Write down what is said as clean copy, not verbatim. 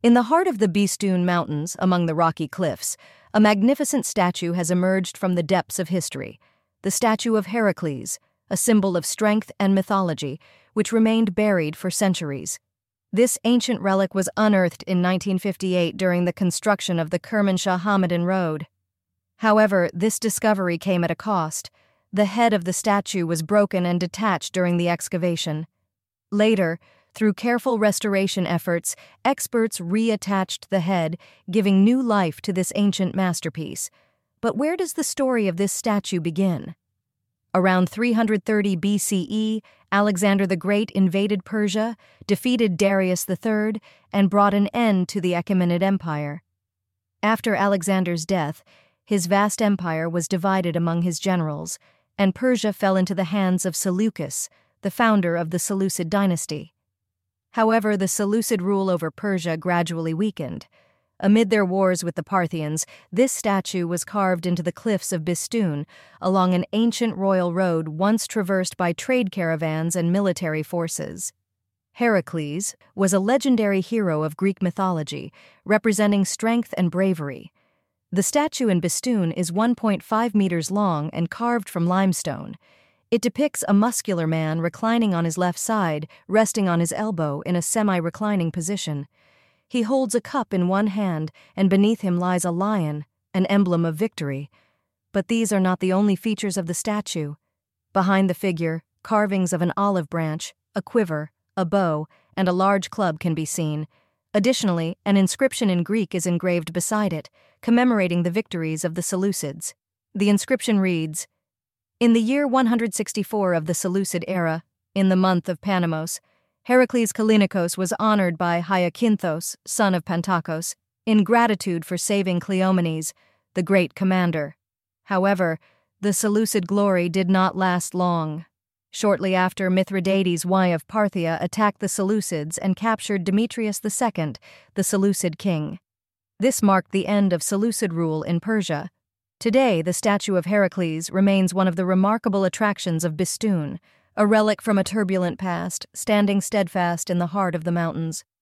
In the heart of the Beestoon Mountains, among the rocky cliffs, a magnificent statue has emerged from the depths of history. The statue of Heracles, a symbol of strength and mythology, which remained buried for centuries. This ancient relic was unearthed in 1958 during the construction of the Kermanshah Hamadan Road. However, this discovery came at a cost. The head of the statue was broken and detached during the excavation. Later, through careful restoration efforts, experts reattached the head, giving new life to this ancient masterpiece. But where does the story of this statue begin? Around 330 BCE, Alexander the Great invaded Persia, defeated Darius III, and brought an end to the Achaemenid Empire. After Alexander's death, his vast empire was divided among his generals, and Persia fell into the hands of Seleucus, the founder of the Seleucid dynasty. However, the Seleucid rule over Persia gradually weakened. Amid their wars with the Parthians, this statue was carved into the cliffs of Beestoon, along an ancient royal road once traversed by trade caravans and military forces. Heracles was a legendary hero of Greek mythology, representing strength and bravery. The statue in Beestoon is 1.5 meters long and carved from limestone. It depicts a muscular man reclining on his left side, resting on his elbow in a semi-reclining position. He holds a cup in one hand, and beneath him lies a lion, an emblem of victory. But these are not the only features of the statue. Behind the figure, carvings of an olive branch, a quiver, a bow, and a large club can be seen. Additionally, an inscription in Greek is engraved beside it, commemorating the victories of the Seleucids. The inscription reads, "In the year 164 of the Seleucid era, in the month of Panamos, Heracles Kallinikos was honored by Hyacinthos, son of Pantakos, in gratitude for saving Cleomenes, the great commander. However, the Seleucid glory did not last long. Shortly after, Mithridates I of Parthia attacked the Seleucids and captured Demetrius II, the Seleucid king. This marked the end of Seleucid rule in Persia. Today, the statue of Heracles remains one of the remarkable attractions of Beestoon, a relic from a turbulent past, standing steadfast in the heart of the mountains.